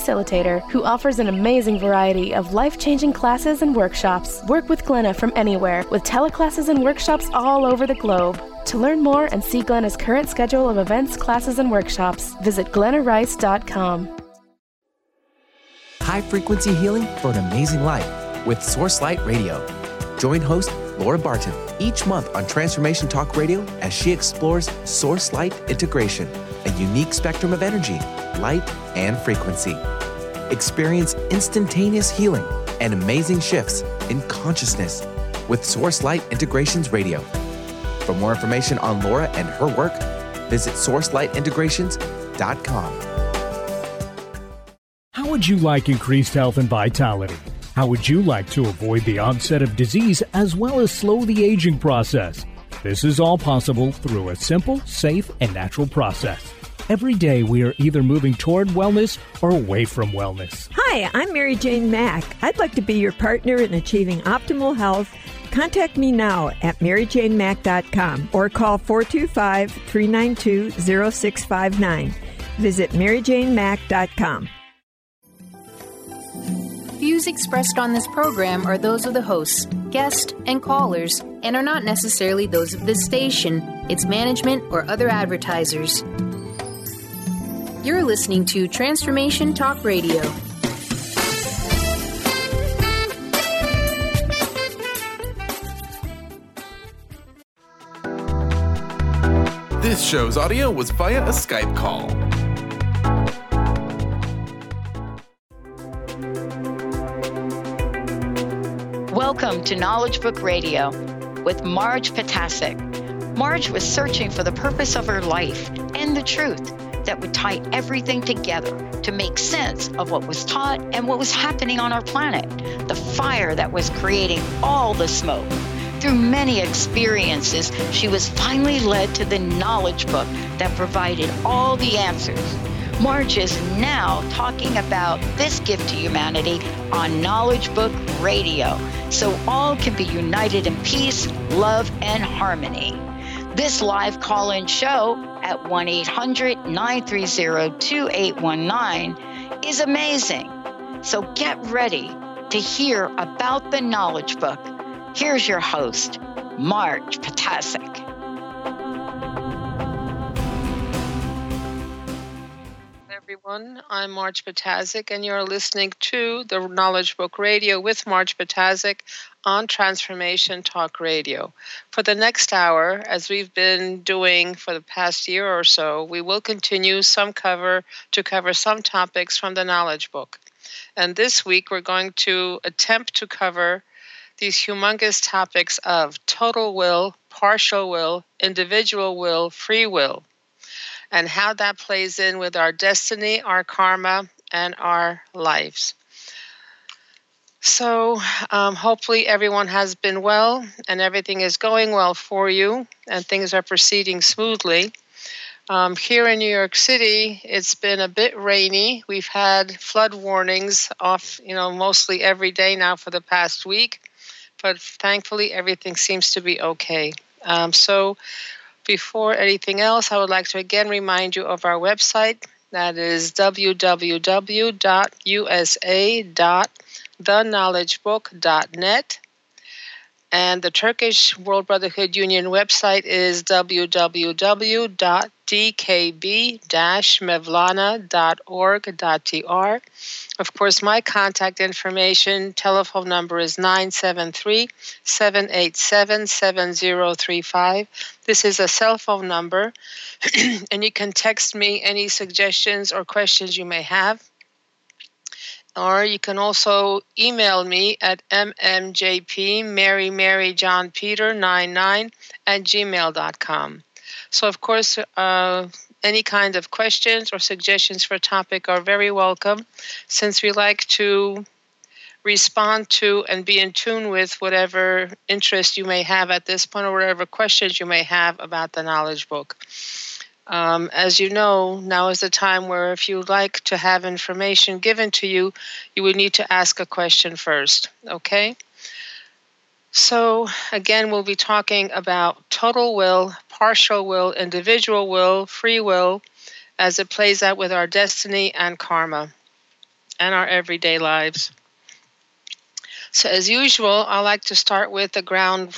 facilitator who offers an amazing variety of life-changing classes and workshops. Work with Glenna from anywhere with teleclasses and workshops all over the globe. To learn more and see Glenna's current schedule of events, classes, and workshops, visit glennarice.com. High-frequency healing for an amazing life with Source Light Radio. Join host Laura Barton each month on Transformation Talk Radio as she explores Source Light integration, a unique spectrum of energy, light, and frequency. Experience instantaneous healing and amazing shifts in consciousness with Source Light Integrations Radio. For more information on Laura and her work, visit sourcelightintegrations.com. How would you like increased health and vitality? How would you like to avoid the onset of disease as well as slow the aging process? This is all possible through a simple, safe, and natural process. Every day we are either moving toward wellness or away from wellness. Hi, I'm Mary Jane Mack. I'd like to be your partner in achieving optimal health. Contact me now at maryjanemack.com or call 425-392-0659. Visit maryjanemack.com. Views expressed on this program are those of the hosts, guests, and callers, and are not necessarily those of this station, its management, or other advertisers. You're listening to Transformation Talk Radio. This show's audio was via a Skype call. Welcome to Knowledge Book Radio with Marge Potasic. Marge was searching for the purpose of her life and the truth that would tie everything together to make sense of what was taught and what was happening on our planet, the fire that was creating all the smoke. Through many experiences, she was finally led to the knowledge book that provided all the answers. Marge is now talking about this gift to humanity on Knowledge Book Radio, so all can be united in peace, love, and harmony. This live call-in show at 1-800-930-2819 is amazing. So get ready to hear about the Knowledge Book. Here's your host, Marge Potasic. Everyone, I'm Marge Potasic, and you're listening to the Knowledge Book Radio with Marge Potasic on Transformation Talk Radio. For the next hour, as we've been doing for the past year or so, we will continue to cover some topics from the Knowledge Book. And this week, we're going to attempt to cover these humongous topics of total will, partial will, individual will, free will, and how that plays in with our destiny, our karma, and our lives. So hopefully everyone has been well and everything is going well for you and things are proceeding smoothly. Here in New York City, it's been a bit rainy. We've had flood warnings off, mostly every day now for the past week, but thankfully everything seems to be okay. So before anything else, I would like to again remind you of our website. That is www.usa.theknowledgebook.net. And the Turkish World Brotherhood Union website is www.dkb-mevlana.org.tr. Of course, my contact information, telephone number is 973-787-7035. This is a cell phone number, and you can text me any suggestions or questions you may have. Or you can also email me at mmjpmarymaryjohnpeter99@gmail.com. So, of course, any kind of questions or suggestions for a topic are very welcome, since we like to respond to and be in tune with whatever interest you may have at this point or whatever questions you may have about the Knowledge Book. As you know, now is the time where if you'd like to have information given to you, you would need to ask a question first, okay? So, again, we'll be talking about total will, partial will, individual will, free will, as it plays out with our destiny and karma. and our everyday lives. So as usual, I like to start with the ground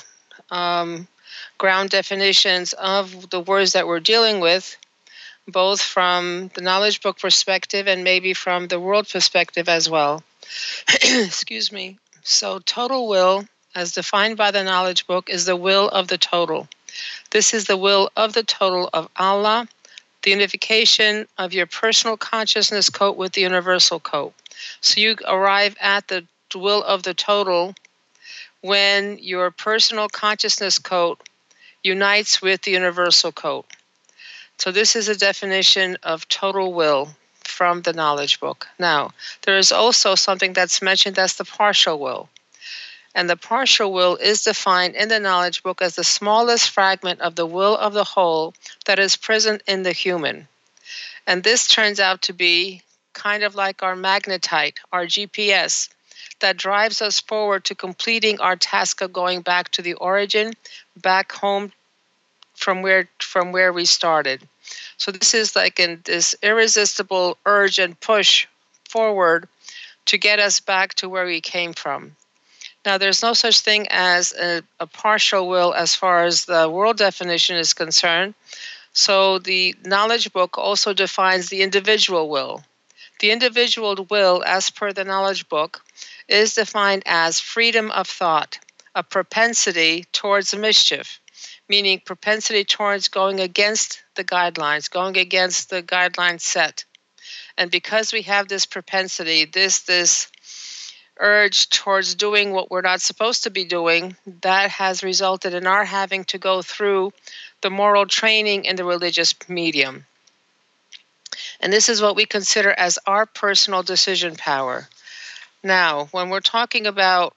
definitions of the words that we're dealing with, both from the knowledge book perspective and maybe from the world perspective as well. Excuse me. So total will, as defined by the knowledge book, is the will of the total. This is the will of the total of Allah, the unification of your personal consciousness code with the universal code. So you arrive at the will of the total when your personal consciousness code unites with the universal code. So this is a definition of total will from the knowledge book. Now, there is also something that's mentioned as the partial will. And the partial will is defined in the knowledge book as the smallest fragment of the will of the whole that is present in the human. And this turns out to be kind of like our magnetite, our GPS, that drives us forward to completing our task of going back to the origin, back home from where we started. So this is like this irresistible urge and push forward to get us back to where we came from. Now, there's no such thing as a partial will as far as the world definition is concerned. So the knowledge book also defines the individual will. The individual will, as per the knowledge book, is defined as freedom of thought, a propensity towards mischief, meaning propensity towards going against the guidelines set. And because we have this propensity, this urge towards doing what we're not supposed to be doing, that has resulted in our having to go through the moral training in the religious medium. And this is what we consider as our personal decision power. Now, when we're talking about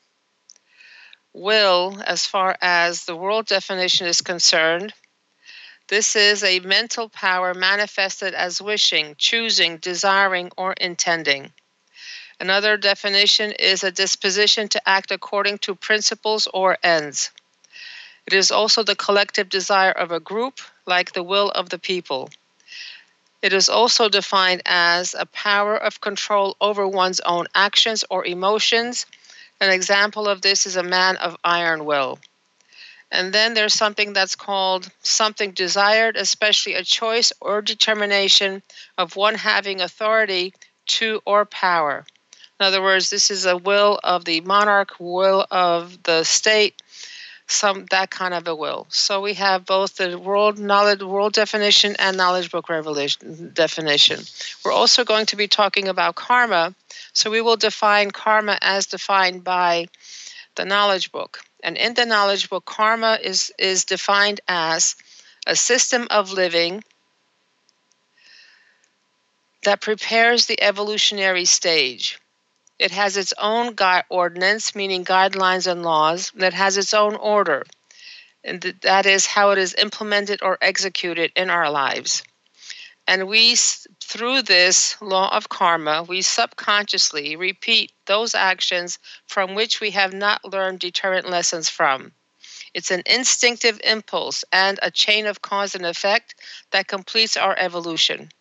will, as far as the world definition is concerned, this is a mental power manifested as wishing, choosing, desiring, or intending. Another definition is a disposition to act according to principles or ends. It is also the collective desire of a group, like the will of the people. It is also defined as a power of control over one's own actions or emotions. An example of this is a man of iron will. And then there's something that's called something desired, especially a choice or determination of one having authority to or power. In other words, this is a will of the monarch, will of the state, that kind of a will. So we have both the world definition and knowledge book revelation definition. We're also going to be talking about karma. So we will define karma as defined by the knowledge book. And in the knowledge book, karma is defined as a system of living that prepares the evolutionary stage. It has its own ordinance, meaning guidelines and laws, that has its own order. And that is how it is implemented or executed in our lives. And we, through this law of karma, we subconsciously repeat those actions from which we have not learned deterrent lessons from. It's an instinctive impulse and a chain of cause and effect that completes our evolution.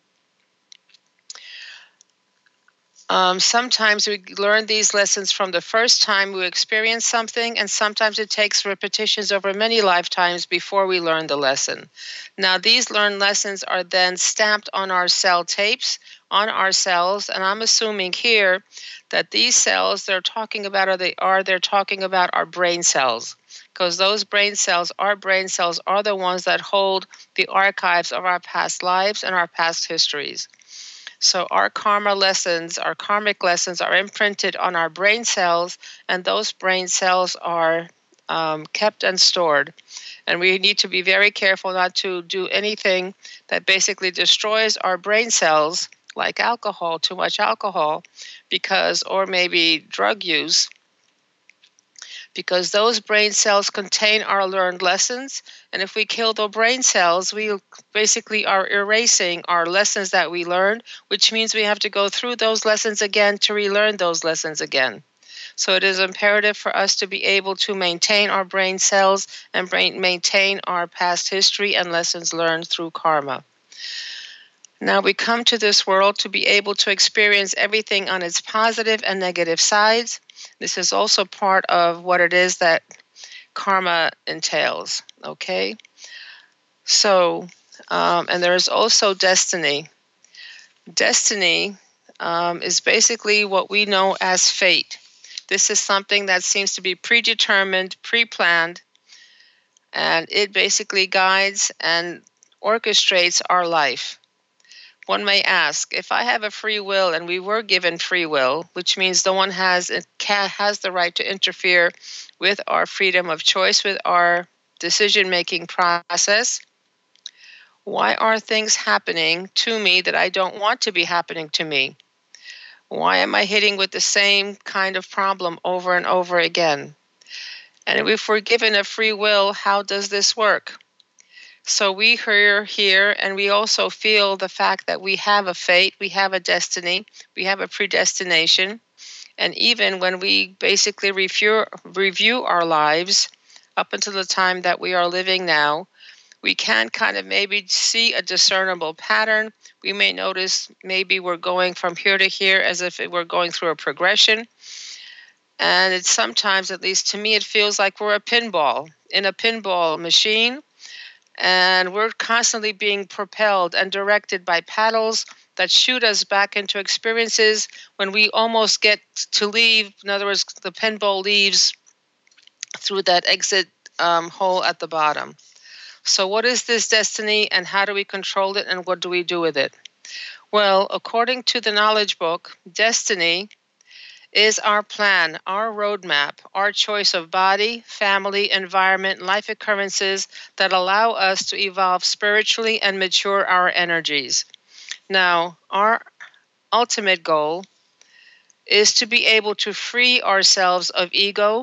Sometimes we learn these lessons from the first time we experience something, and sometimes it takes repetitions over many lifetimes before we learn the lesson. Now, these learned lessons are then stamped on our cell tapes, on our cells, and I'm assuming here that these cells they're talking about our brain cells, because those brain cells are the ones that hold the archives of our past lives and our past histories. So our karmic lessons are imprinted on our brain cells, and those brain cells are kept and stored. And we need to be very careful not to do anything that basically destroys our brain cells, like alcohol, too much alcohol, or maybe drug use, because those brain cells contain our learned lessons. And if we kill the brain cells, we basically are erasing our lessons that we learned, which means we have to go through those lessons again to relearn those lessons again. So it is imperative for us to be able to maintain our brain cells and maintain our past history and lessons learned through karma. Now we come to this world to be able to experience everything on its positive and negative sides. This is also part of what it is that karma entails, okay? So, and there is also destiny. Destiny is basically what we know as fate. This is something that seems to be predetermined, pre-planned, and it basically guides and orchestrates our life. One may ask, if I have a free will and we were given free will, which means no one has the right to interfere with our freedom of choice, with our decision-making process, why are things happening to me that I don't want to be happening to me? Why am I hitting with the same kind of problem over and over again? And if we're given a free will, how does this work? So we hear here, and we also feel the fact that we have a fate, we have a destiny, we have a predestination. And even when we basically review our lives up until the time that we are living now, we can kind of maybe see a discernible pattern. We may notice maybe we're going from here to here as if we're going through a progression. And it's sometimes, at least to me, it feels like we're in a pinball machine. And we're constantly being propelled and directed by paddles that shoot us back into experiences when we almost get to leave. In other words, the pinball leaves through that exit hole at the bottom. So what is this destiny, and how do we control it, and what do we do with it? Well, according to the Knowledge Book, destiny is our plan, our roadmap, our choice of body, family, environment, life occurrences that allow us to evolve spiritually and mature our energies. Now, our ultimate goal is to be able to free ourselves of ego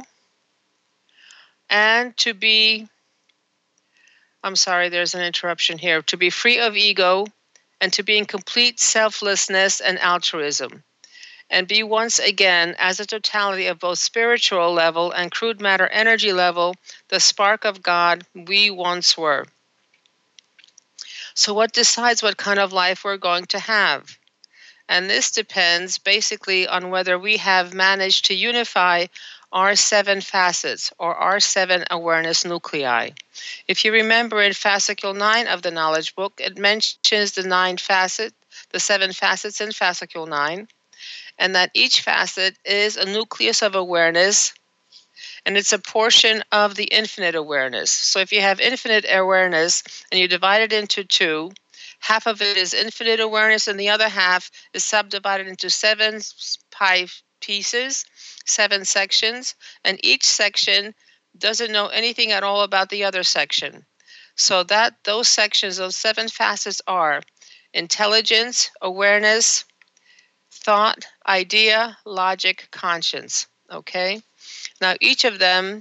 and to be, there's an interruption here, to be free of ego and to be in complete selflessness and altruism, and be once again, as a totality of both spiritual level and crude matter energy level, the spark of God we once were. So what decides what kind of life we're going to have? And this depends basically on whether we have managed to unify our 7 facets or our 7 awareness nuclei. If you remember in fascicle 9 of the Knowledge Book, it mentions the 7 facets in fascicle 9, and that each facet is a nucleus of awareness, and it's a portion of the infinite awareness. So if you have infinite awareness and you divide it into 2, half of it is infinite awareness and the other half is subdivided into 7 pie pieces, 7 sections, and each section doesn't know anything at all about the other section. So those sections, those 7 facets are intelligence, awareness, thought, idea, logic, conscience. Okay? Now each of them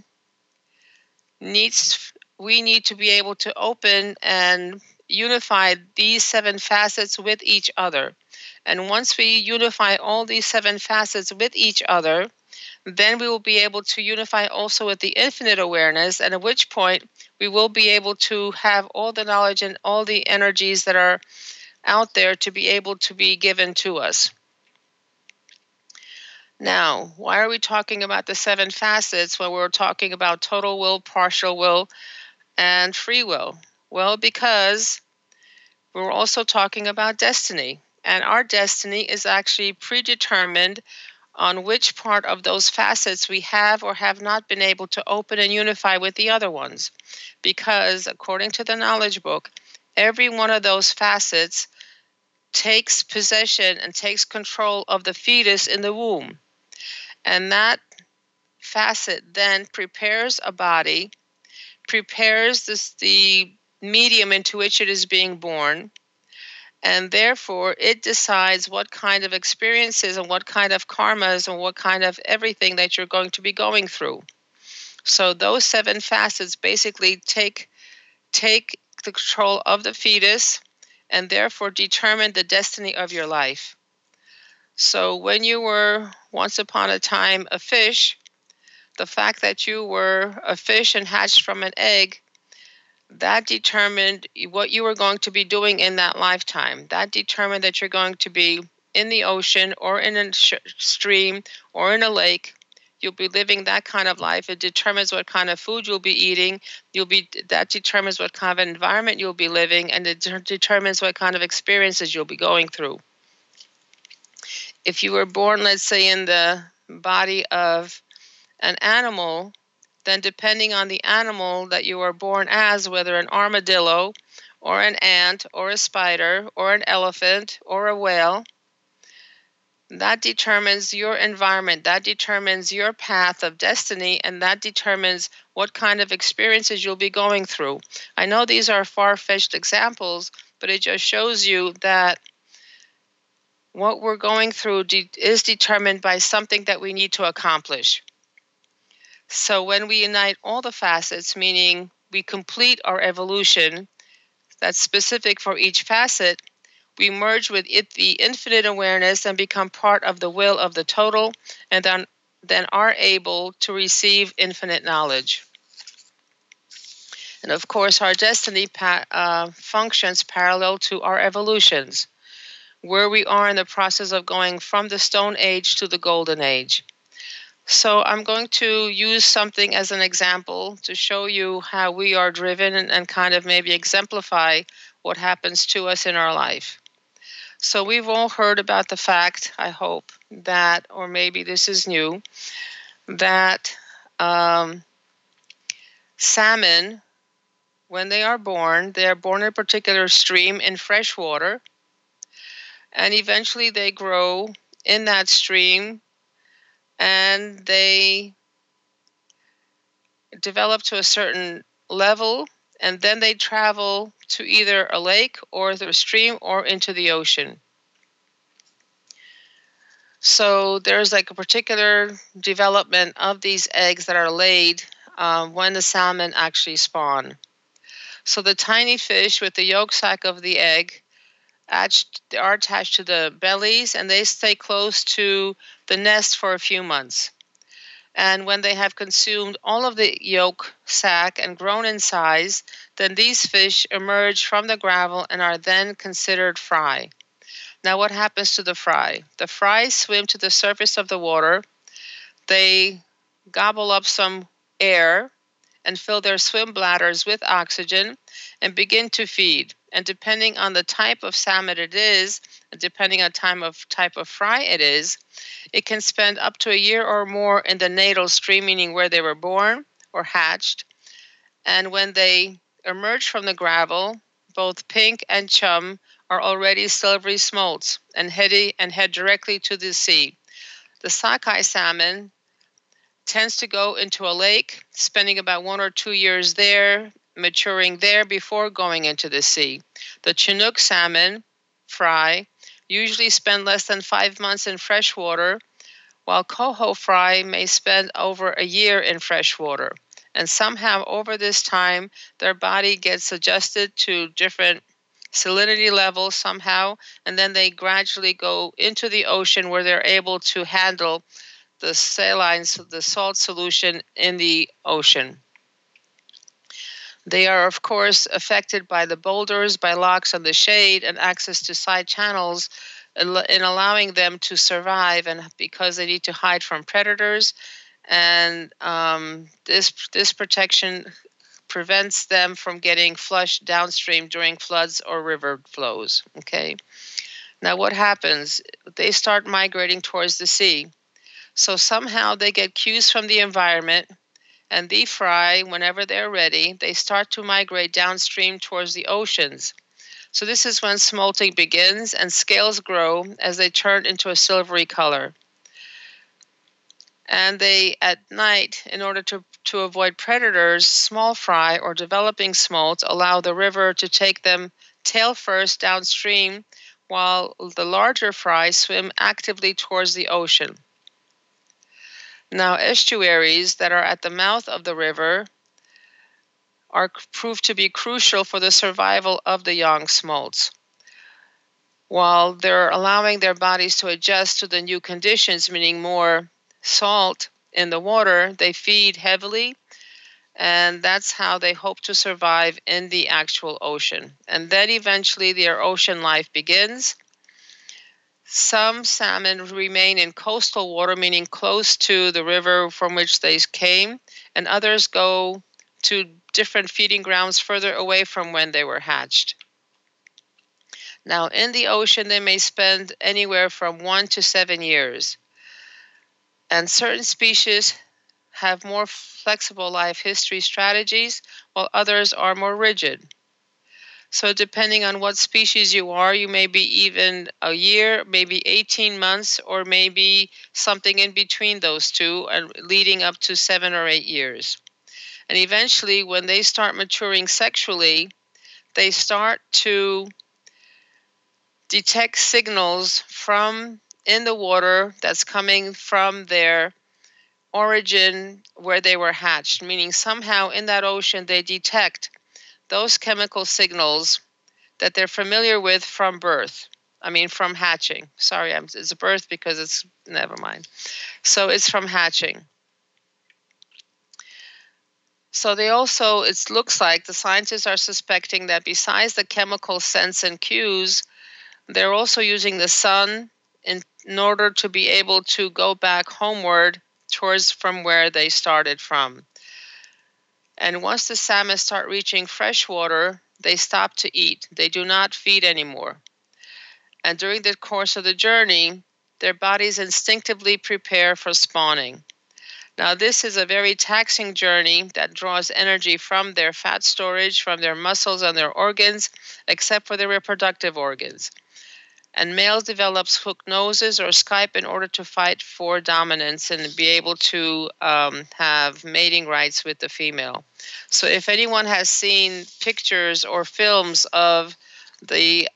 we need to be able to open and unify these 7 facets with each other. And once we unify all these 7 facets with each other, then we will be able to unify also with the infinite awareness, and at which point we will be able to have all the knowledge and all the energies that are out there to be able to be given to us. Now, why are we talking about the 7 facets when we're talking about total will, partial will, and free will? Well, because we're also talking about destiny, and our destiny is actually predetermined on which part of those facets we have or have not been able to open and unify with the other ones. Because according to the Knowledge Book, every one of those facets takes possession and takes control of the fetus in the womb. And that facet then prepares a body, prepares the medium into which it is being born, and therefore it decides what kind of experiences and what kind of karmas and what kind of everything that you're going to be going through. So those 7 facets basically take the control of the fetus and therefore determine the destiny of your life. So when you were once upon a time a fish, the fact that you were a fish and hatched from an egg that determined what you were going to be doing in that lifetime. That determined that you're going to be in the ocean or in a stream or in a lake. You'll be living that kind of life. It determines what kind of food you'll be eating. That determines what kind of environment you'll be living, and it determines what kind of experiences you'll be going through. If you were born, let's say, in the body of an animal, then depending on the animal that you were born as, whether an armadillo or an ant or a spider or an elephant or a whale, that determines your environment, that determines your path of destiny, and that determines what kind of experiences you'll be going through. I know these are far-fetched examples, but it just shows you that what we're going through is determined by something that we need to accomplish. So when we unite all the facets, meaning we complete our evolution that's specific for each facet, we merge with it the infinite awareness and become part of the will of the total, and then are able to receive infinite knowledge. And of course, our destiny functions parallel to our evolutions, where we are in the process of going from the Stone Age to the Golden Age. So I'm going to use something as an example to show you how we are driven and kind of maybe exemplify what happens to us in our life. So we've all heard about the fact, I hope, that, or maybe this is new, that salmon, when they are born in a particular stream in fresh water, and eventually they grow in that stream and they develop to a certain level, and then they travel to either a lake or the stream or into the ocean. So there's like a particular development of these eggs that are laid when the salmon actually spawn. So the tiny fish with the yolk sac of the egg are attached to the bellies, and they stay close to the nest for a few months. And when they have consumed all of the yolk sac and grown in size, then these fish emerge from the gravel and are then considered fry. Now, what happens to the fry? The fry swim to the surface of the water. They gobble up some air and fill their swim bladders with oxygen and begin to feed. And depending on the type of salmon it is, and depending on type of fry it is, it can spend up to a year or more in the natal stream, meaning where they were born or hatched. And when they emerge from the gravel, both pink and chum are already silvery smolts and head directly to the sea. The sockeye salmon tends to go into a lake, spending about 1 or 2 years there, maturing there before going into the sea. The Chinook salmon, fry, usually spend less than 5 months in fresh water, while coho fry may spend over a year in fresh water. And somehow over this time, their body gets adjusted to different salinity levels somehow, and then they gradually go into the ocean where they're able to handle the salines, the salt solution in the ocean. They are, of course, affected by the boulders, by locks on the shade, and access to side channels in allowing them to survive, and because they need to hide from predators. And this protection prevents them from getting flushed downstream during floods or river flows. Okay. Now what happens? They start migrating towards the sea. So somehow they get cues from the environment, and the fry, whenever they're ready, they start to migrate downstream towards the oceans. So this is when smolting begins and scales grow as they turn into a silvery color. And they, at night, in order to avoid predators, small fry or developing smolts allow the river to take them tail first downstream, while the larger fry swim actively towards the ocean. Now, estuaries that are at the mouth of the river are proved to be crucial for the survival of the young smolts. While they're allowing their bodies to adjust to the new conditions, meaning more salt in the water, they feed heavily, And that's how they hope to survive in the actual ocean. And then eventually their ocean life begins. Some salmon remain in coastal water, meaning close to the river from which they came, and others go to different feeding grounds further away from when they were hatched. Now, in the ocean, they may spend anywhere from 1 to 7 years. And certain species have more flexible life history strategies, while others are more rigid. So depending on what species you are, you may be even a year, maybe 18 months, or maybe something in between those two, and leading up to 7 or 8 years. And eventually, when they start maturing sexually, they start to detect signals from in the water that's coming from their origin where they were hatched, meaning somehow in that ocean they detect those chemical signals that they're familiar with from birth. From hatching. Sorry, it's birth because it's, never mind. So it's from hatching. So they also, it looks like the scientists are suspecting that besides the chemical sense and cues, they're also using the sun in order to be able to go back homeward towards from where they started from. And once the salmon start reaching fresh water, they stop to eat. They do not feed anymore. And during the course of the journey, their bodies instinctively prepare for spawning. Now, this is a very taxing journey that draws energy from their fat storage, from their muscles and their organs, except for their reproductive organs. And males develops hooked noses or Skype in order to fight for dominance and be able to have mating rights with the female. So if anyone has seen pictures or films of the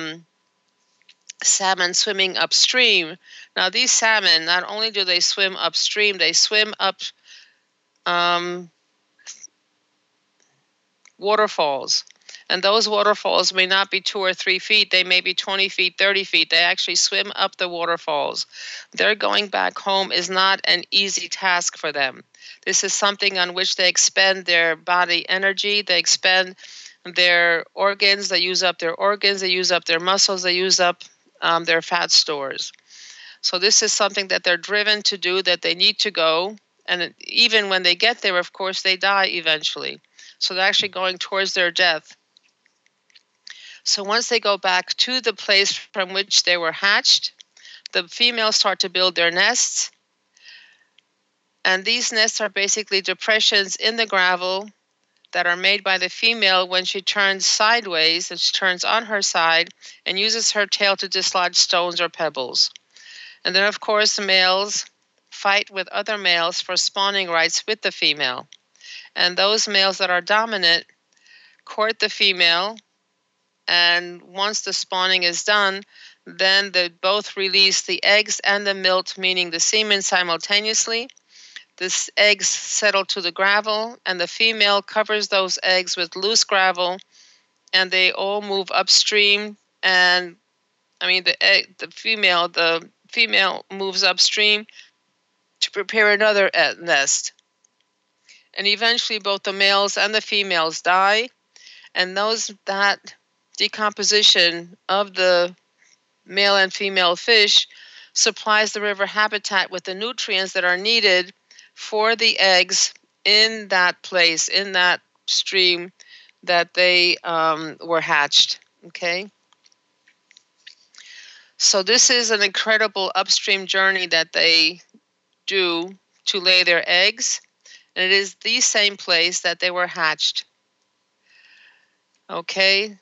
salmon swimming upstream, now these salmon, not only do they swim upstream, they swim up waterfalls. And those waterfalls may not be 2 or 3 feet. They may be 20 feet, 30 feet. They actually swim up the waterfalls. Their going back home is not an easy task for them. This is something on which they expend their body energy. They expend their organs. They use up their organs. They use up their muscles. They use up their fat stores. So this is something that they're driven to do, that they need to go. And even when they get there, of course, they die eventually. So they're actually going towards their death. So once they go back to the place from which they were hatched, the females start to build their nests. And these nests are basically depressions in the gravel that are made by the female when she turns sideways, and she turns on her side and uses her tail to dislodge stones or pebbles. And then, of course, the males fight with other males for spawning rights with the female. And those males that are dominant court the female. And once the spawning is done, then they both release the eggs and the milt, meaning the semen, simultaneously. The eggs settle to the gravel, and the female covers those eggs with loose gravel, and they all move upstream. And the female moves upstream to prepare another nest. And eventually, both the males and the females die, and that decomposition of the male and female fish supplies the river habitat with the nutrients that are needed for the eggs in that place, in that stream that they were hatched. Okay? So this is an incredible upstream journey that they do to lay their eggs, and it is the same place that they were hatched. Okay?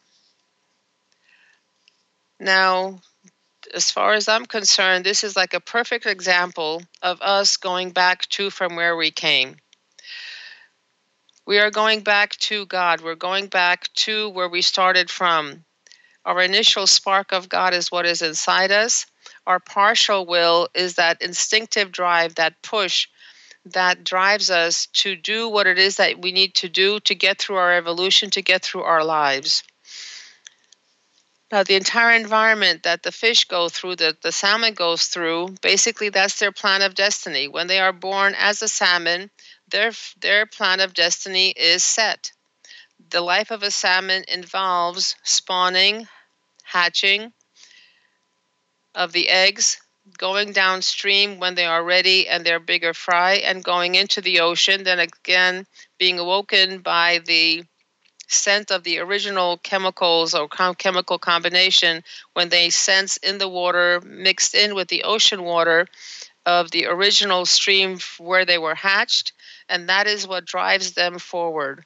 Now, as far as I'm concerned, this is like a perfect example of us going back to from where we came. We are going back to God. We're going back to where we started from. Our initial spark of God is what is inside us. Our partial will is that instinctive drive, that push that drives us to do what it is that we need to do to get through our evolution, to get through our lives. Now, the entire environment that the fish go through, that the salmon goes through, basically that's their plan of destiny. When they are born as a salmon, their plan of destiny is set. The life of a salmon involves spawning, hatching of the eggs, going downstream when they are ready and they're bigger fry, and going into the ocean, then again being awoken by the scent of the original chemicals or chemical combination when they sense in the water mixed in with the ocean water of the original stream where they were hatched, and that is what drives them forward.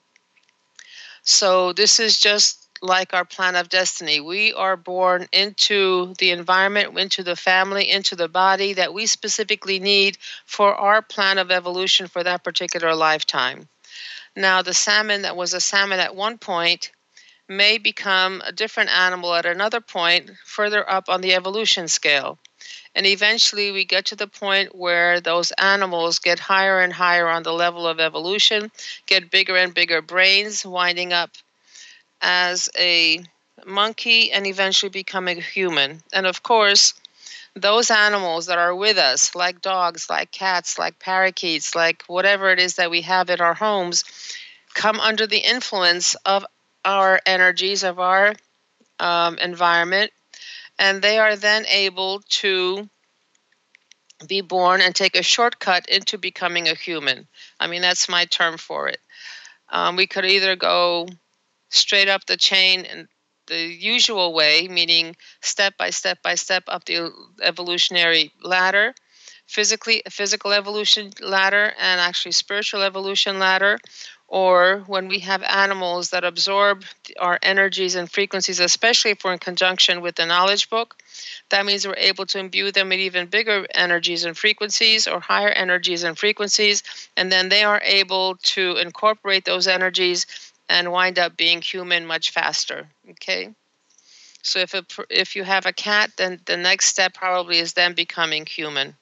So this is just like our plan of destiny. We are born into the environment, into the family, into the body that we specifically need for our plan of evolution for that particular lifetime. Now, the salmon that was a salmon at one point may become a different animal at another point further up on the evolution scale. And eventually we get to the point where those animals get higher and higher on the level of evolution, get bigger and bigger brains, winding up as a monkey and eventually becoming a human. And of course, those animals that are with us, like dogs, like cats, like parakeets, like whatever it is that we have in our homes, come under the influence of our energies, of our environment, and they are then able to be born and take a shortcut into becoming a human. I mean, that's my term for it. We could either go straight up the chain in the usual way, meaning step by step by step up the evolutionary ladder, physical evolution ladder, and actually spiritual evolution ladder, or when we have animals that absorb our energies and frequencies, especially if we're in conjunction with the knowledge book, that means we're able to imbue them with even bigger energies and frequencies or higher energies and frequencies, and then they are able to incorporate those energies and wind up being human much faster, okay? So if you have a cat, then the next step probably is them becoming human.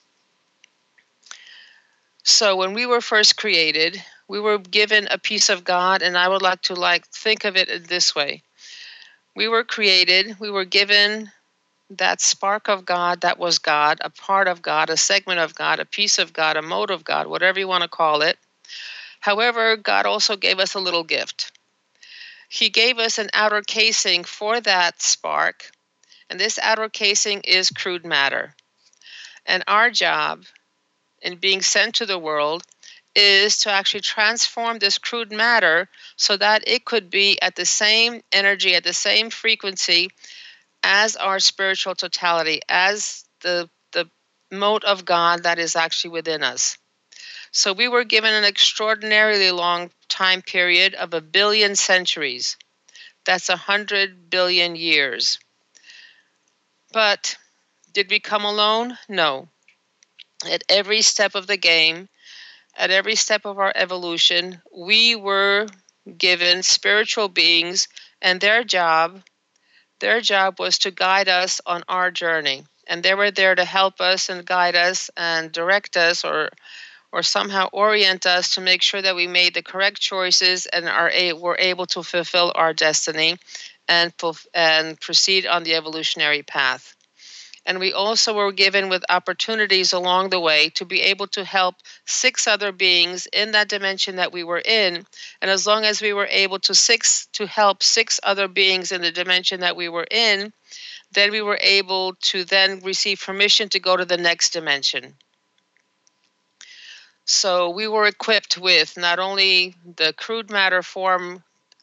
So when we were first created, we were given a piece of God, and I would like to think of it in this way. We were created, we were given that spark of God that was God, a part of God, a segment of God, a piece of God, a mode of God, whatever you want to call it. However, God also gave us a little gift. He gave us an outer casing for that spark, and this outer casing is crude matter. And our job in being sent to the world is to actually transform this crude matter so that it could be at the same energy, at the same frequency as our spiritual totality, as the mode of God that is actually within us. So we were given an extraordinarily long time period of 1 billion centuries. That's 100 billion years. But did we come alone? No. At every step of the game, at every step of our evolution, we were given spiritual beings, and their job was to guide us on our journey. And they were there to help us and guide us and direct us or somehow orient us to make sure that we made the correct choices and were able to fulfill our destiny and proceed on the evolutionary path. And we also were given with opportunities along the way to be able to help 6 other beings in that dimension that we were in. And as long as we were able to help 6 other beings in the dimension that we were in, then we were able to then receive permission to go to the next dimension. So we were equipped with not only the crude matter form,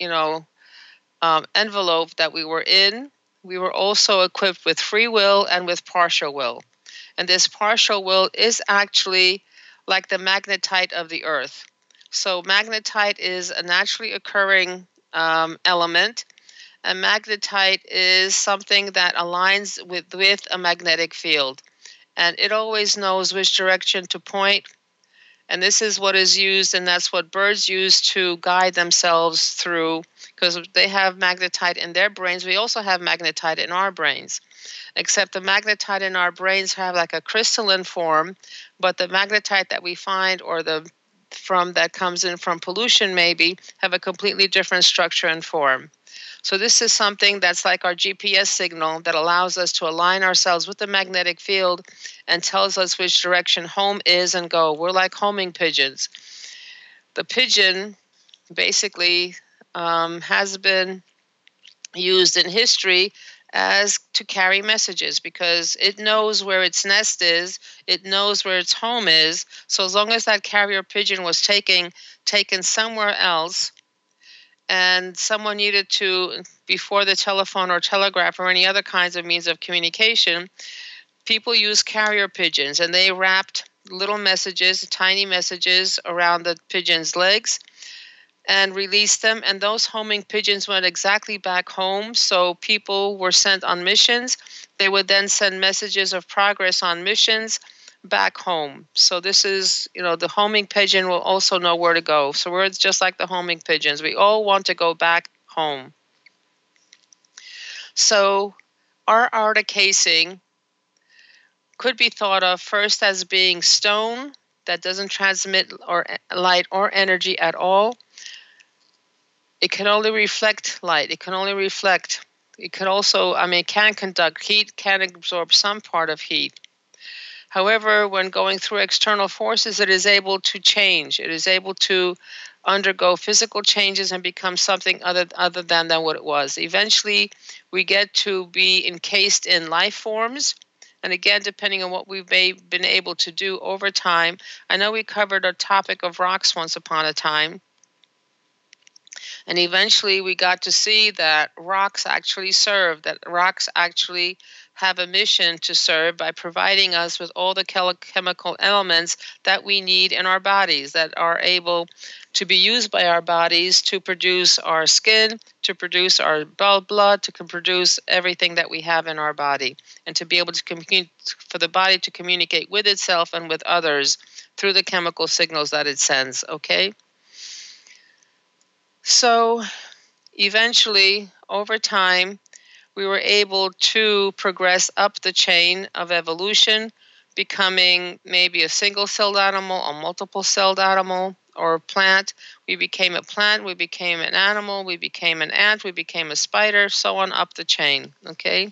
envelope that we were in, we were also equipped with free will and with partial will. And this partial will is actually like the magnetite of the earth. So magnetite is a naturally occurring element. And magnetite is something that aligns with a magnetic field. And it always knows which direction to point. And this is what is used, and that's what birds use to guide themselves through, because they have magnetite in their brains. We also have magnetite in our brains, except the magnetite in our brains have like a crystalline form, but the magnetite that we find or that comes in from pollution maybe have a completely different structure and form. So this is something that's like our GPS signal that allows us to align ourselves with the magnetic field and tells us which direction home is and go. We're like homing pigeons. The pigeon basically has been used in history as to carry messages because it knows where its nest is, it knows where its home is. So as long as that carrier pigeon was taken somewhere else, and someone needed to, before the telephone or telegraph or any other kinds of means of communication, people used carrier pigeons, and they wrapped little messages, tiny messages around the pigeon's legs and released them, and those homing pigeons went exactly back home. So people were sent on missions. They would then send messages of progress on missions back home. So this is, the homing pigeon will also know where to go. So we're just like the homing pigeons. We all want to go back home. So our outer casing could be thought of first as being stone that doesn't transmit or light or energy at all. It can only reflect light. It can only reflect. It can also, it can conduct heat, can absorb some part of heat. However, when going through external forces, it is able to change. It is able to undergo physical changes and become something other than what it was. Eventually, we get to be encased in life forms. And again, depending on what we've been able to do over time. I know we covered a topic of rocks once upon a time. And eventually we got to see that rocks actually serve, that rocks actually have a mission to serve by providing us with all the chemical elements that we need in our bodies that are able to be used by our bodies to produce our skin, to produce our blood, to produce everything that we have in our body, and to be able to for the body to communicate with itself and with others through the chemical signals that it sends, okay? So eventually, over time, we were able to progress up the chain of evolution, becoming maybe a single-celled animal, a multiple-celled animal, or a plant. We became a plant, we became an animal, we became an ant, we became a spider, so on up the chain, okay?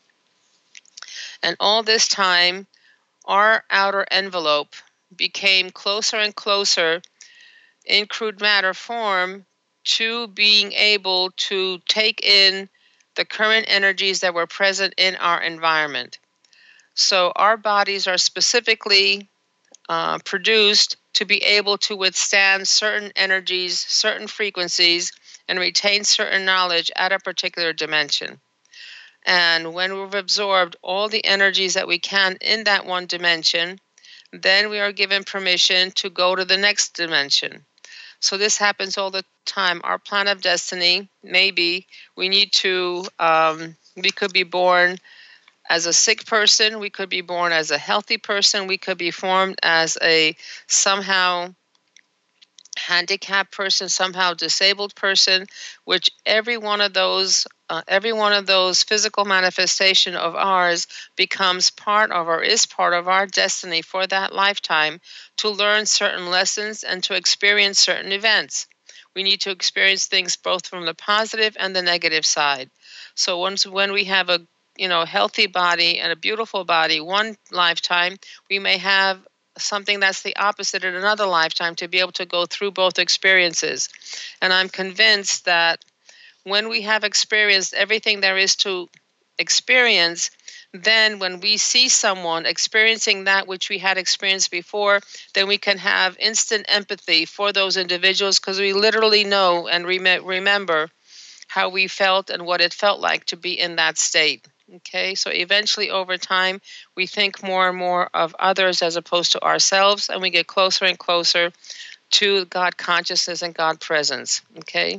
And all this time, our outer envelope became closer and closer in crude matter form to being able to take in the current energies that were present in our environment. So our bodies are specifically produced to be able to withstand certain energies, certain frequencies, and retain certain knowledge at a particular dimension. And when we've absorbed all the energies that we can in that one dimension, then we are given permission to go to the next dimension. So this happens all the time. Our plan of destiny, maybe we need to, we could be born as a sick person, we could be born as a healthy person, we could be formed as a somehow handicapped person, somehow disabled person, which every one of those physical manifestation of ours becomes part of or is part of our destiny for that lifetime to learn certain lessons and to experience certain events. We need to experience things both from the positive and the negative side. So when we have a healthy body and a beautiful body one lifetime, we may have something that's the opposite in another lifetime to be able to go through both experiences. And I'm convinced that when we have experienced everything there is to experience, then when we see someone experiencing that which we had experienced before, then we can have instant empathy for those individuals because we literally know and remember how we felt and what it felt like to be in that state. Okay, so eventually over time, we think more and more of others as opposed to ourselves, and we get closer and closer to God consciousness and God presence. Okay.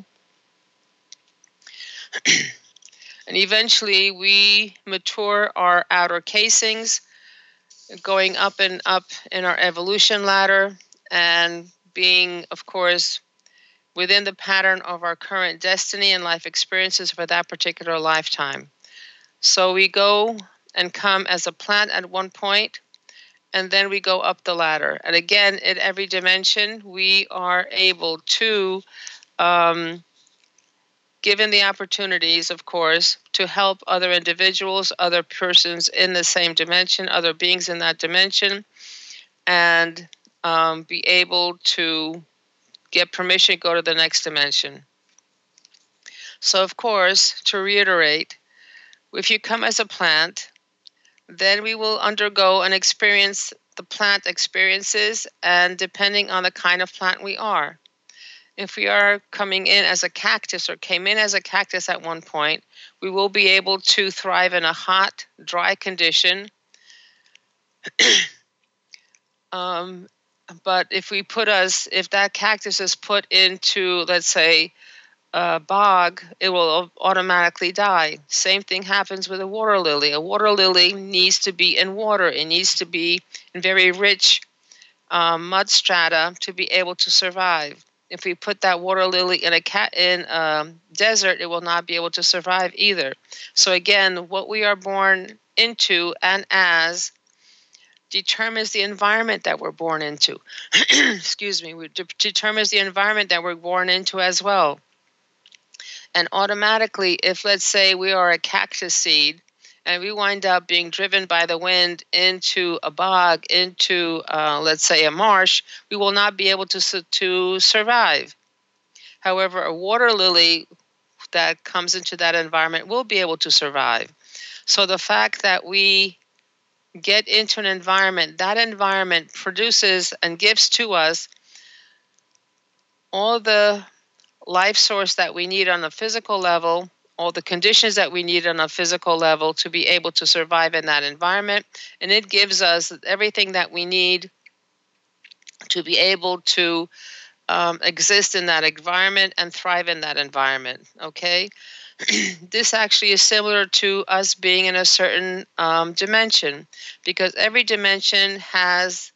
And eventually we mature our outer casings, going up and up in our evolution ladder and being, of course, within the pattern of our current destiny and life experiences for that particular lifetime. So we go and come as a plant at one point, and then we go up the ladder. And again, in every dimension, we are able to given the opportunities, of course, to help other individuals, other persons in the same dimension, other beings in that dimension, and be able to get permission to go to the next dimension. So, of course, to reiterate, if you come as a plant, then we will undergo and experience the plant experiences, and depending on the kind of plant we are. If we are coming in as a cactus or came in as a cactus at one point, we will be able to thrive in a hot, dry condition. But if that cactus is put into, let's say, a bog, it will automatically die. Same thing happens with a water lily. A water lily needs to be in water. It needs to be in very rich mud strata to be able to survive. If we put that water lily in a desert, it will not be able to survive either. So again, what we are born into and as determines the environment that we're born into. Excuse me. Determines the environment that we're born into as well. And automatically, if let's say we are a cactus seed and we wind up being driven by the wind into a bog, into, let's say, a marsh, we will not be able to survive. However, a water lily that comes into that environment will be able to survive. So the fact that we get into an environment, that environment produces and gives to us all the life source that we need on a physical level, all the conditions that we need on a physical level to be able to survive in that environment. And it gives us everything that we need to be able to exist in that environment and thrive in that environment, okay? This actually is similar to us being in a certain dimension, because every dimension has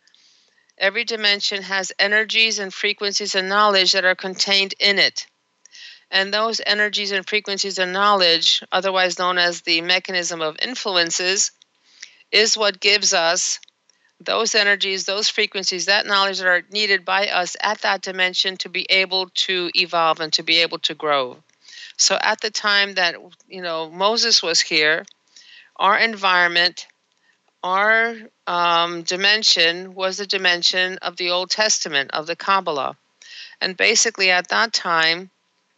energies and frequencies and knowledge that are contained in it. And those energies and frequencies and knowledge, otherwise known as the mechanism of influences, is what gives us those energies, those frequencies, that knowledge that are needed by us at that dimension to be able to evolve and to be able to grow. So at the time that, Moses was here, our environment, our dimension was the dimension of the Old Testament, of the Kabbalah. And basically at that time,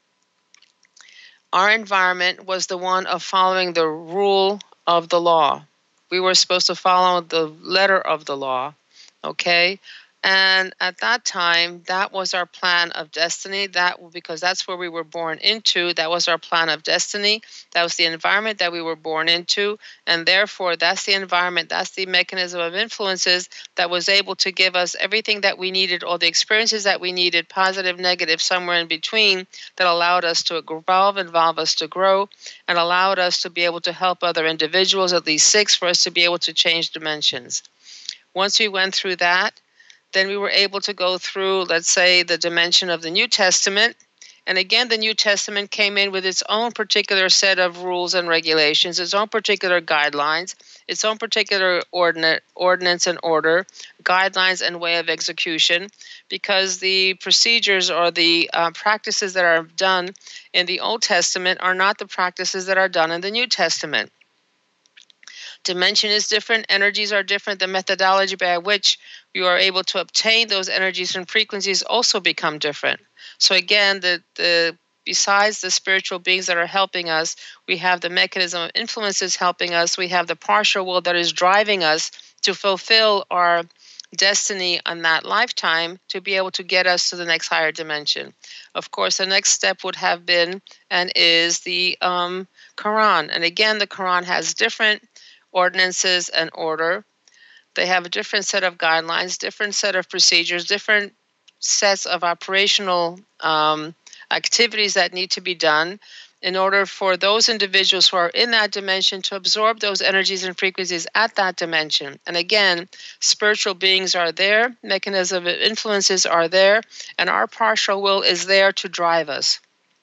our environment was the one of following the rule of the law. We were supposed to follow the letter of the law, okay? And at that time, that was our plan of destiny. Because that's where we were born into. That was our plan of destiny. That was the environment that we were born into. And therefore, that's the environment, that's the mechanism of influences that was able to give us everything that we needed, all the experiences that we needed, positive, negative, somewhere in between, that allowed us to evolve us to grow, and allowed us to be able to help other individuals, at least 6, for us to be able to change dimensions. Once we went through that, then we were able to go through, let's say, the dimension of the New Testament. And again, the New Testament came in with its own particular set of rules and regulations, its own particular guidelines, its own particular ordinance and order, guidelines and way of execution, because the procedures or the practices that are done in the Old Testament are not the practices that are done in the New Testament. Dimension is different, energies are different, the methodology by which you are able to obtain those energies and frequencies also become different. So again, besides the spiritual beings that are helping us, we have the mechanism of influences helping us, we have the partial will that is driving us to fulfill our destiny on that lifetime to be able to get us to the next higher dimension. Of course, the next step would have been and is the Quran. And again, the Quran has different ordinances and order. They have a different set of guidelines, different set of procedures, different sets of operational activities that need to be done in order for those individuals who are in that dimension to absorb those energies and frequencies at that dimension. And again, spiritual beings are there, mechanism of influences are there, and our partial will is there to drive us.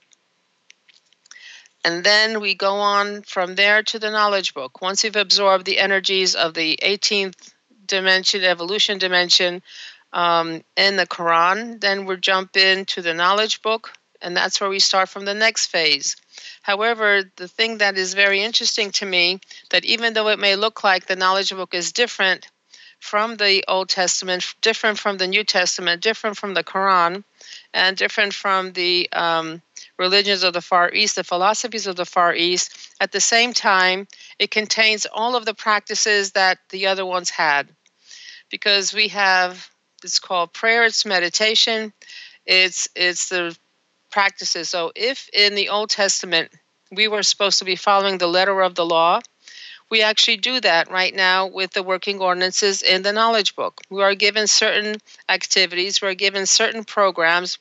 And then we go on from there to the knowledge book. Once you've absorbed the energies of the 18th dimension, evolution dimension, in the Quran, then we'll jump into the knowledge book. And that's where we start from the next phase. However, the thing that is very interesting to me, that even though it may look like the knowledge book is different from the Old Testament, different from the New Testament, different from the Quran, and different from the religions of the Far East, the philosophies of the Far East, at the same time, it contains all of the practices that the other ones had. Because we have, it's called prayer, it's meditation, it's the practices. So if in the Old Testament we were supposed to be following the letter of the law, we actually do that right now with the working ordinances in the knowledge book. We are given certain activities, we are given certain programs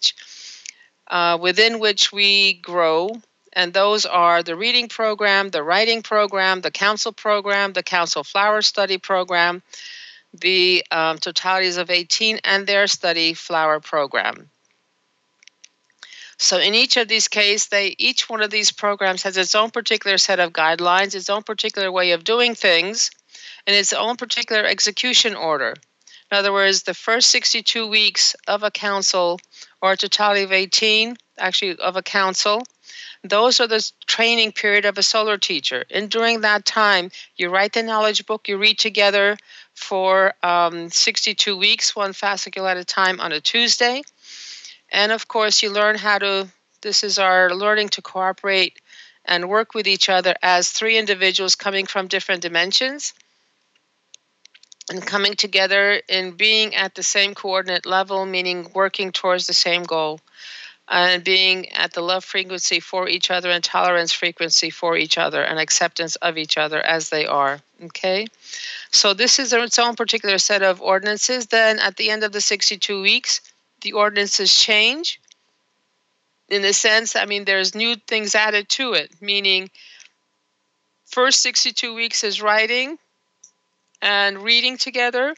within which we grow, and those are the reading program, the writing program, the council flower study program, the totalities of 18, and their study flower program. So in each of these cases, each one of these programs has its own particular set of guidelines, its own particular way of doing things, and its own particular execution order. In other words, the first 62 weeks of a council, or a totality of 18, actually of a council, those are the training period of a solar teacher. And during that time, you write the knowledge book, you read together for 62 weeks, one fascicle at a time on a Tuesday. And of course, you learn this is our learning to cooperate and work with each other as three individuals coming from different dimensions and coming together in being at the same coordinate level, meaning working towards the same goal, and being at the love frequency for each other and tolerance frequency for each other and acceptance of each other as they are, okay? So this is its own particular set of ordinances. Then at the end of the 62 weeks, the ordinances change in the sense, there's new things added to it, meaning first 62 weeks is writing and reading together.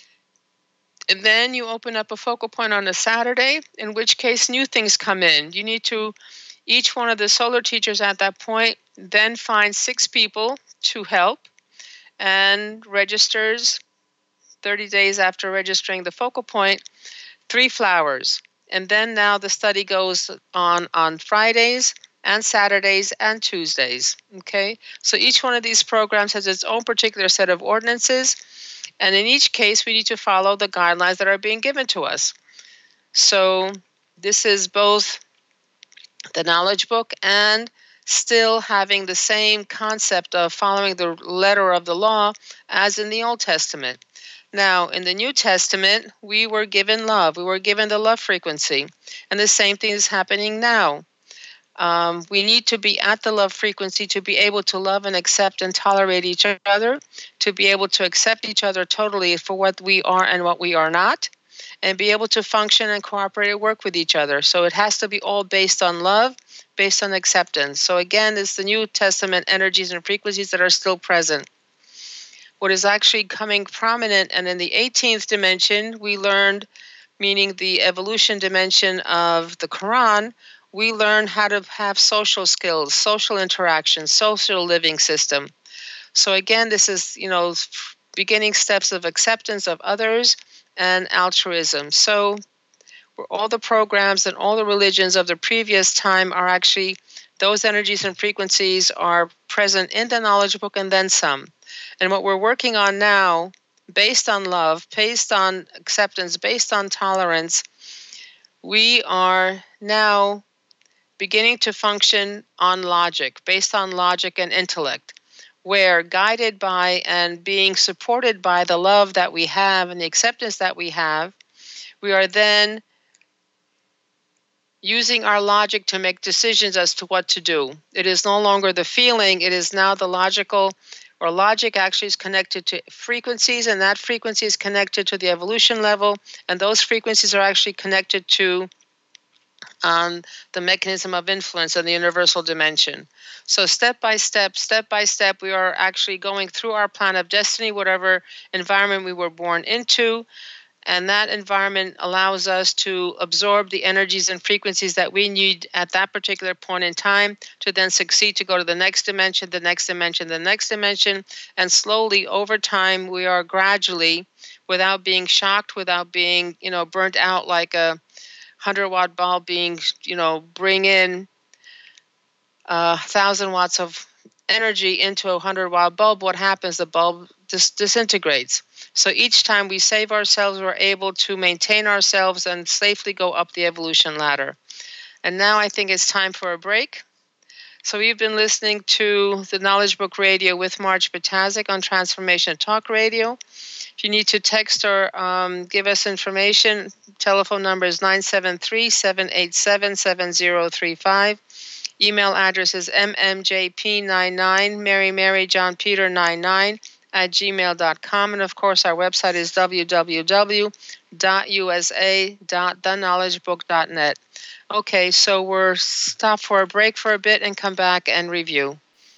And then you open up a focal point on a Saturday, in which case new things come in. You need to, each one of the solar teachers at that point, then find 6 people to help and registers 30 days after registering the focal point, 3 flowers. And then now the study goes on Fridays and Saturdays and Tuesdays, okay? So each one of these programs has its own particular set of ordinances, and in each case we need to follow the guidelines that are being given to us. So this is both the knowledge book and still having the same concept of following the letter of the law as in the Old Testament. Now, in the New Testament, we were given love. We were given the love frequency. And the same thing is happening now. We need to be at the love frequency to be able to love and accept and tolerate each other, to be able to accept each other totally for what we are and what we are not, and be able to function and cooperate and work with each other. So it has to be all based on love, based on acceptance. So again, it's the New Testament energies and frequencies that are still present. What is actually coming prominent, and in the 18th dimension, we learned, meaning the evolution dimension of the Quran, we learn how to have social skills, social interaction, social living system. So again, this is, beginning steps of acceptance of others and altruism. So all the programs and all the religions of the previous time are actually, those energies and frequencies are present in the knowledge book and then some. And what we're working on now, based on love, based on acceptance, based on tolerance, we are now beginning to function on logic, based on logic and intellect, where guided by and being supported by the love that we have and the acceptance that we have, we are then using our logic to make decisions as to what to do. It is no longer the feeling, it is now the logical, or logic actually is connected to frequencies, and that frequency is connected to the evolution level, and those frequencies are actually connected to the mechanism of influence in the universal dimension. So step by step, we are actually going through our plan of destiny, whatever environment we were born into, and that environment allows us to absorb the energies and frequencies that we need at that particular point in time to then succeed to go to the next dimension, the next dimension, the next dimension, and slowly over time we are gradually, without being shocked, without being, burnt out like a 100-watt bulb being, bring in 1,000 watts of energy into a 100-watt bulb, what happens? The bulb disintegrates. So each time we save ourselves, we're able to maintain ourselves and safely go up the evolution ladder. And now I think it's time for a break. So you've been listening to the Knowledge Book Radio with Marge Ptaszek on Transformation Talk Radio. If you need to text or give us information, telephone number is 973-787-7035. Email address is mmjp99, Mary John Peter 99 @gmail.com. And of course, our website is www.usa.theknowledgebook.net. Okay, so we're stopped for a break for a bit and come back and review.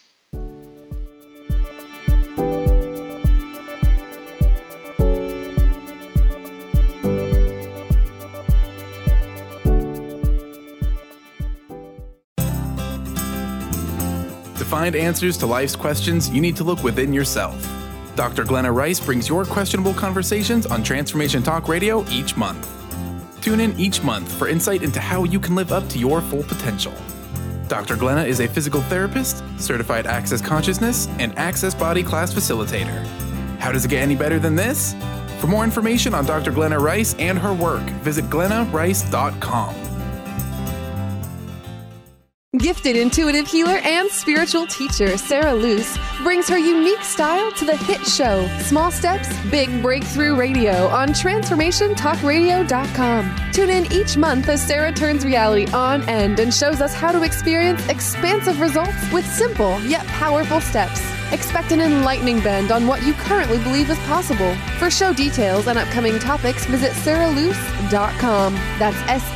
To find answers to life's questions, you need to look within yourself. Dr. Glenna Rice brings your questionable conversations on Transformation Talk Radio each month. Tune in each month for insight into how you can live up to your full potential. Dr. Glenna is a physical therapist, certified Access Consciousness, and Access Body Class facilitator. How does it get any better than this? For more information on Dr. Glenna Rice and her work, visit glennarice.com. Gifted intuitive healer and spiritual teacher Sarah Luce brings her unique style to the hit show Small Steps, Big Breakthrough Radio on TransformationTalkRadio.com. Tune in each month as Sarah turns reality on end and shows us how to experience expansive results with simple yet powerful steps. Expect an enlightening bend on what you currently believe is possible. For show details and upcoming topics, visit sarahluce.com. That's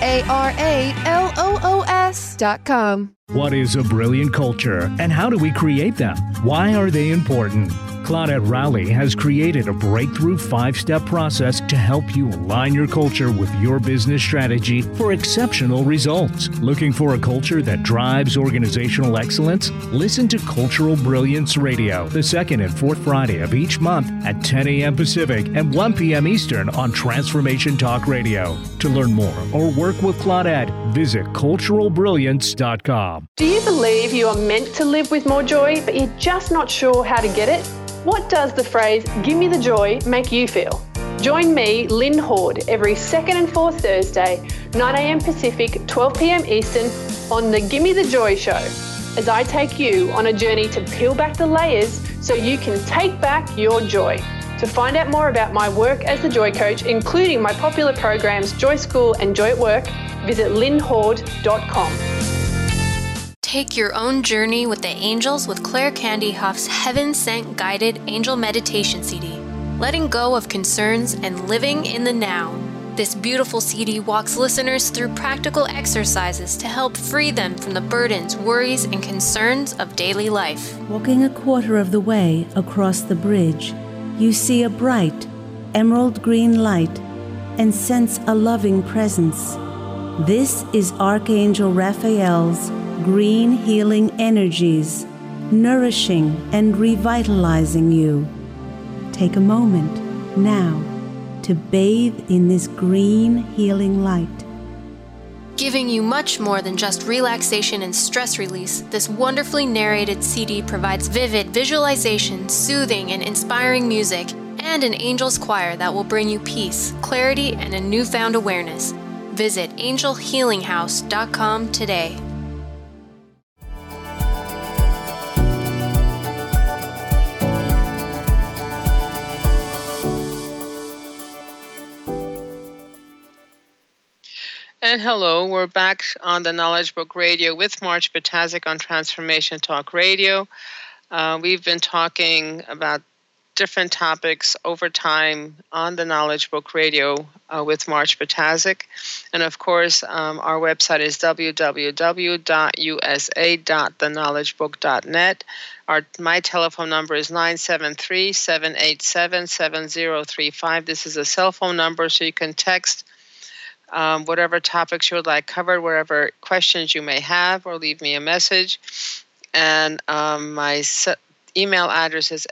SARALOOS.com. What is a brilliant culture, and how do we create them? Why are they important? Claudette Rowley has created a breakthrough 5-step process to help you align your culture with your business strategy for exceptional results. Looking for a culture that drives organizational excellence? Listen to Cultural Brilliance Radio, the second and fourth Friday of each month at 10 a.m. Pacific and 1 p.m. Eastern on Transformation Talk Radio. To learn more or work with Claudette, visit culturalbrilliance.com. Do you believe you are meant to live with more joy, but you're just not sure how to get it? What does the phrase, "give me the joy," make you feel? Join me, Lynn Horde, every second and fourth Thursday, 9 a.m. Pacific, 12 p.m. Eastern, on the Gimme the Joy Show, as I take you on a journey to peel back the layers so you can take back your joy. To find out more about my work as the Joy Coach, including my popular programs Joy School and Joy at Work, visit lynnhorde.com. Take your own journey with the angels with Claire Candy Huff's Heaven Sent Guided Angel Meditation CD, letting go of concerns and living in the now. This beautiful CD walks listeners through practical exercises to help free them from the burdens, worries, and concerns of daily life. Walking a quarter of the way across the bridge, you see a bright, emerald green light and sense a loving presence. This is Archangel Raphael's green healing energies, nourishing and revitalizing you. Take a moment now to bathe in this green healing light. Giving you much more than just relaxation and stress release, this wonderfully narrated CD provides vivid visualization, soothing and inspiring music, and an angel's choir that will bring you peace, clarity, and a newfound awareness. Visit angelhealinghouse.com today. And hello, we're back on the Knowledge Book Radio with Marge Ptaszek on Transformation Talk Radio. We've been talking about different topics over time on the Knowledge Book Radio with Marge Ptaszek. And of course, our website is www.usa.theknowledgebook.net. My telephone number is 973-787-7035. This is a cell phone number, so you can text whatever topics you would like covered, whatever questions you may have, or leave me a message. And my email address is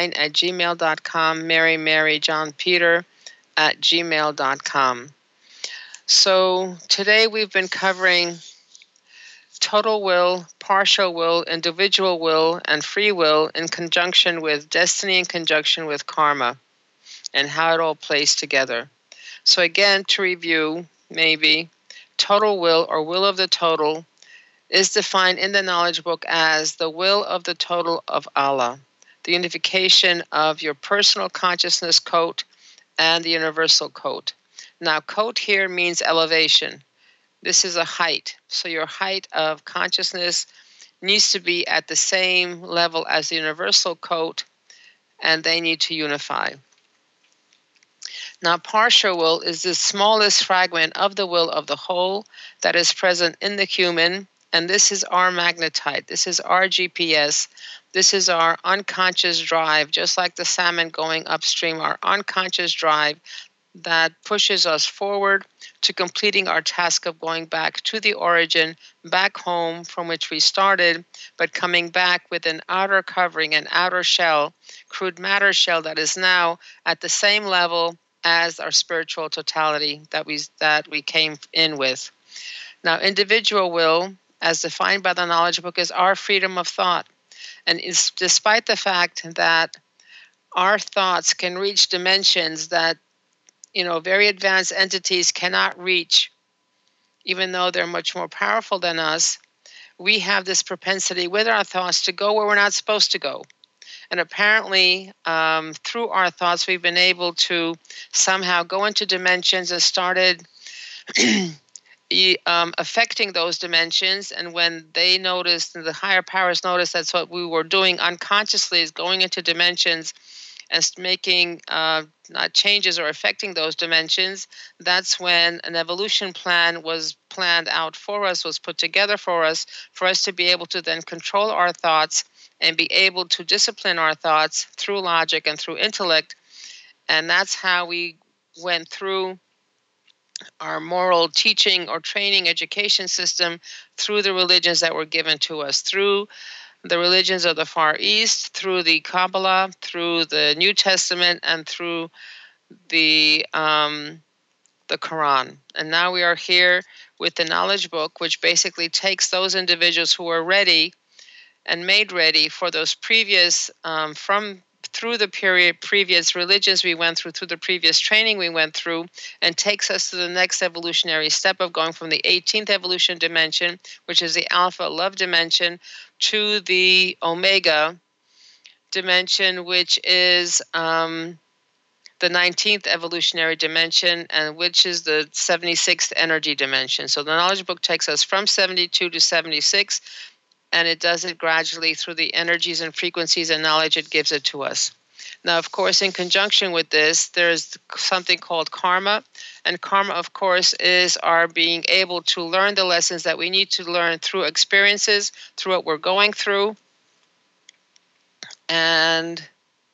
mmjp99 @gmail.com, Mary John Peter @gmail.com. So today we've been covering total will, partial will, individual will, and free will in conjunction with destiny, in conjunction with karma, and how it all plays together. So again, to review, maybe, total will or will of the total is defined in the knowledge book as the will of the total of Allah, the unification of your personal consciousness code and the universal code. Now, code here means elevation. This is a height. So your height of consciousness needs to be at the same level as the universal code, and they need to unify. Now, partial will is the smallest fragment of the will of the whole that is present in the human, and this is our magnetite. This is our GPS. This is our unconscious drive, just like the salmon going upstream, our unconscious drive that pushes us forward to completing our task of going back to the origin, back home from which we started, but coming back with an outer covering, an outer shell, crude matter shell that is now at the same level as our spiritual totality that we came in with. Now, individual will, as defined by the knowledge book, is our freedom of thought. And it's despite the fact that our thoughts can reach dimensions that very advanced entities cannot reach, even though they're much more powerful than us, we have this propensity with our thoughts to go where we're not supposed to go. And apparently, through our thoughts, we've been able to somehow go into dimensions and started affecting those dimensions. And when they noticed, and the higher powers noticed, that's what we were doing unconsciously, is going into dimensions and making not changes or affecting those dimensions. That's when an evolution plan was planned out for us, was put together for us to be able to then control our thoughts and be able to discipline our thoughts through logic and through intellect. And that's how we went through our moral teaching or training education system through the religions that were given to us, through the religions of the Far East, through the Kabbalah, through the New Testament, and through the Quran. And now we are here with the knowledge book, which basically takes those individuals who are ready and made ready for those previous, through the previous religions we went through the previous training we went through, and takes us to the next evolutionary step of going from the 18th evolution dimension, which is the alpha love dimension, to the omega dimension, which is the 19th evolutionary dimension, and which is the 76th energy dimension. So the knowledge book takes us from 72 to 76, and it does it gradually through the energies and frequencies and knowledge it gives it to us. Now, of course, in conjunction with this, there's something called karma. And karma, of course, is our being able to learn the lessons that we need to learn through experiences, through what we're going through. And,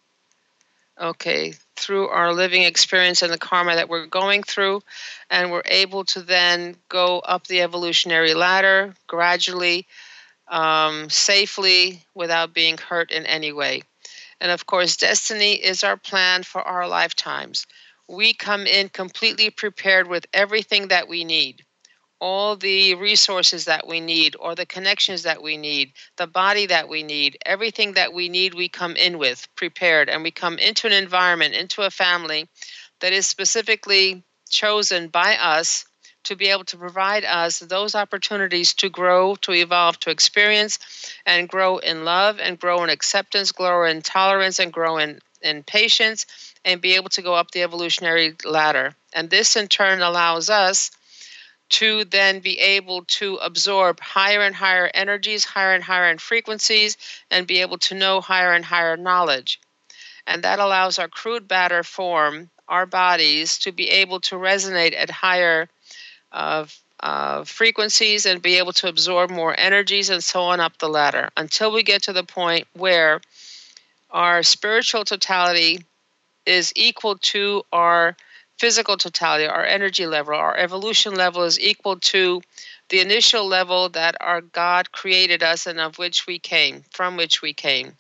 through our living experience and the karma that we're going through. And we're able to then go up the evolutionary ladder gradually, safely, without being hurt in any way. And of course, destiny is our plan for our lifetimes. We come in completely prepared with everything that we need, all the resources that we need, or the connections that we need, the body that we need, everything that we need, we come in with prepared. And we come into an environment, into a family that is specifically chosen by us to be able to provide us those opportunities to grow, to evolve, to experience, and grow in love, and grow in acceptance, grow in tolerance, and grow in patience, and be able to go up the evolutionary ladder. And this in turn allows us to then be able to absorb higher and higher energies, higher and higher in frequencies, and be able to know higher and higher knowledge. And that allows our crude matter form, our bodies, to be able to resonate at higher frequencies and be able to absorb more energies, and so on up the ladder, until we get to the point where our spiritual totality is equal to our physical totality, our energy level, our evolution level is equal to the initial level that our God created us and from which we came.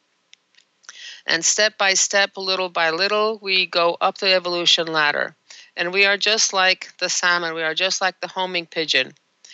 And step by step, little by little, we go up the evolution ladder. And we are just like the salmon. We are just like the homing pigeon.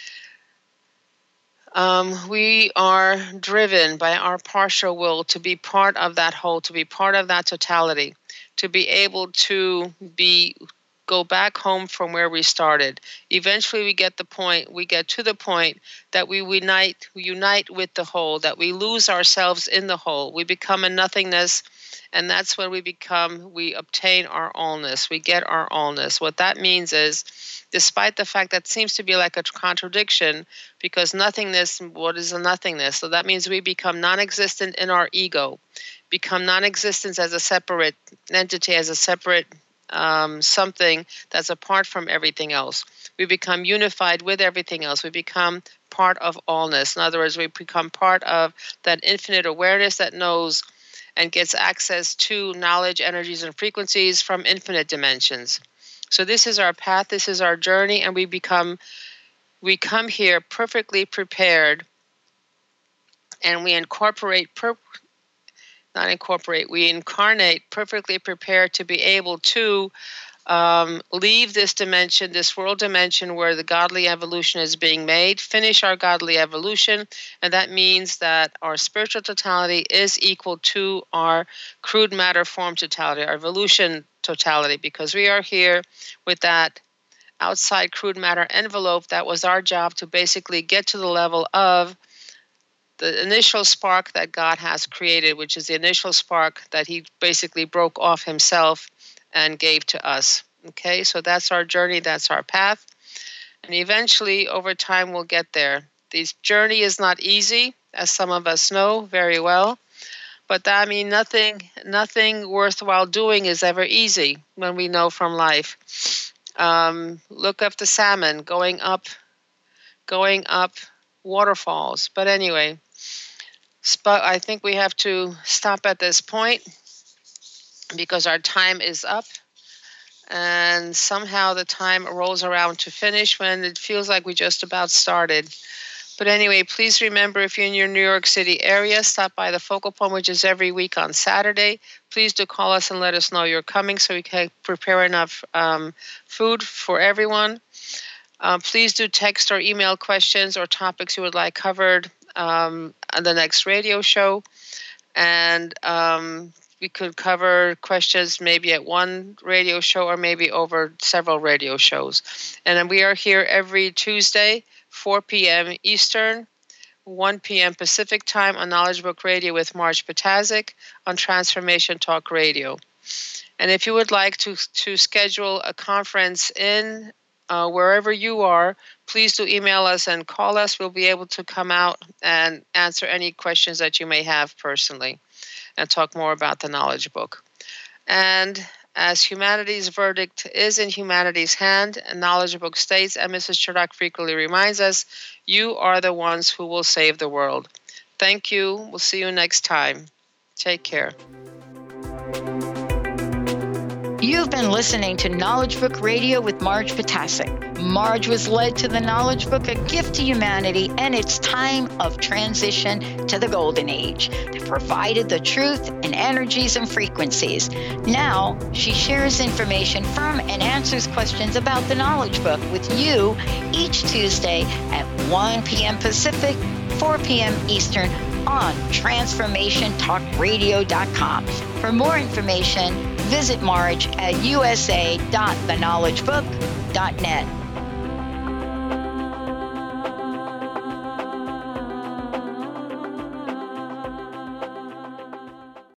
We are driven by our partial will to be part of that whole, to be part of that totality, to be able to go back home from where we started. Eventually we get to the point that we unite with the whole, that we lose ourselves in the whole. We become a nothingness, and that's when we obtain our allness. We get our allness. What that means is, despite the fact that seems to be like a contradiction, because nothingness, what is a nothingness? So that means we become non-existent in our ego, become non-existent as a separate entity, as a separate something that's apart from everything else. We become unified with everything else. We become part of allness. In other words, we become part of that infinite awareness that knows and gets access to knowledge, energies, and frequencies from infinite dimensions. So this is our path, this is our journey, and we come here perfectly prepared, and we incarnate perfectly prepared to be able to leave this dimension, this world dimension where the godly evolution is being made, finish our godly evolution, and that means that our spiritual totality is equal to our crude matter form totality, our evolution totality, because we are here with that outside crude matter envelope. That was our job, to basically get to the level of the initial spark that God has created, which is the initial spark that he basically broke off himself and gave to us. Okay, so that's our journey, that's our path. And eventually, over time, we'll get there. This journey is not easy, as some of us know very well. But I mean, nothing worthwhile doing is ever easy when we know from life. Look up the salmon going up waterfalls. But anyway, I think we have to stop at this point because our time is up. And somehow the time rolls around to finish when it feels like we just about started. But anyway, please remember, if you're in your New York City area, stop by the Focal Point, which is every week on Saturday. Please do call us and let us know you're coming so we can prepare enough food for everyone. Please do text or email questions or topics you would like covered on the next radio show. And we could cover questions maybe at one radio show or maybe over several radio shows. And then we are here every Tuesday, 4 p.m. Eastern, 1 p.m. Pacific time on Knowledge Book Radio with Marge Patazik on Transformation Talk Radio. And if you would like to schedule a conference in wherever you are, please do email us and call us. We'll be able to come out and answer any questions that you may have personally and talk more about the Knowledge Book. And as humanity's verdict is in humanity's hand, and Knowledge Book states, and Mrs. Chirac frequently reminds us, you are the ones who will save the world. Thank you. We'll see you next time. Take care. You've been listening to Knowledge Book Radio with Marge Patazik. Marge was led to the Knowledge Book, a gift to humanity, and its time of transition to the Golden Age that provided the truth and energies and frequencies. Now, she shares information from and answers questions about the Knowledge Book with you each Tuesday at 1 p.m. Pacific, 4 p.m. Eastern on TransformationTalkRadio.com. For more information, visit Marge at usa.theknowledgebook.net.